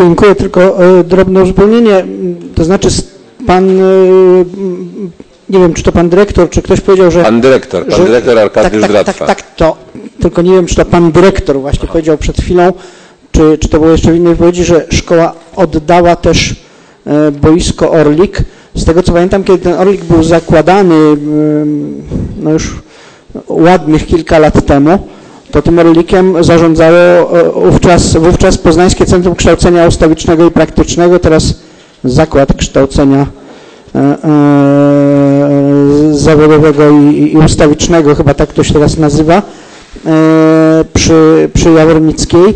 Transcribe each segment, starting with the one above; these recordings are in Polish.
Dziękuję, tylko drobne uzupełnienie, to znaczy pan, nie wiem, czy to pan dyrektor, czy ktoś powiedział, że... Pan dyrektor Arkadiusz Dratwa. Tak, to, tylko nie wiem, czy to pan dyrektor właśnie powiedział przed chwilą, czy to było jeszcze w innej wypowiedzi, że szkoła oddała też boisko Orlik. Z tego co pamiętam, kiedy ten Orlik był zakładany, no już ładnych kilka lat temu, to tym Orlikiem zarządzało wówczas Poznańskie Centrum Kształcenia Ustawicznego i Praktycznego, teraz Zakład Kształcenia Zawodowego i Ustawicznego, chyba tak to się teraz nazywa, przy Jawornickiej.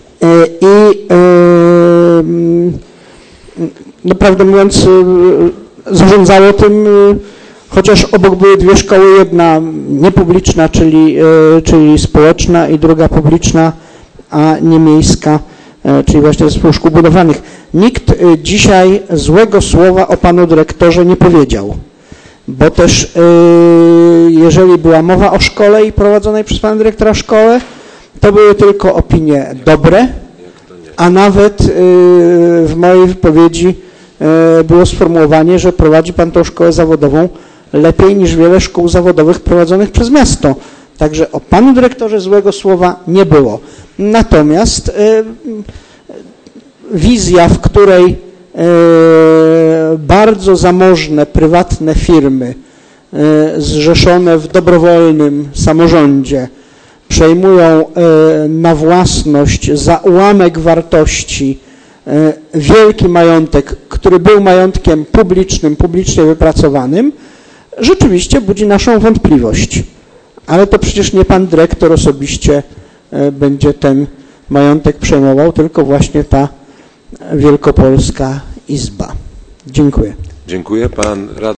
No prawdę mówiąc, zarządzało tym, chociaż obok były dwie szkoły, jedna niepubliczna, czyli społeczna, i druga publiczna, a nie miejska, czyli właśnie zespół szkół budowlanych. Nikt dzisiaj złego słowa o panu dyrektorze nie powiedział, bo też jeżeli była mowa o szkole i prowadzonej przez pana dyrektora szkole, to były tylko opinie dobre, a nawet w mojej wypowiedzi było sformułowanie, że prowadzi pan tą szkołę zawodową lepiej niż wiele szkół zawodowych prowadzonych przez miasto. Także o panu dyrektorze złego słowa nie było. Natomiast wizja, w której bardzo zamożne prywatne firmy zrzeszone w dobrowolnym samorządzie przejmują na własność za ułamek wartości wielki majątek, który był majątkiem publicznym, publicznie wypracowanym, rzeczywiście budzi naszą wątpliwość. Ale to przecież nie pan dyrektor osobiście będzie ten majątek przejmował, tylko właśnie ta Wielkopolska Izba. Dziękuję. Dziękuję. Pan radny.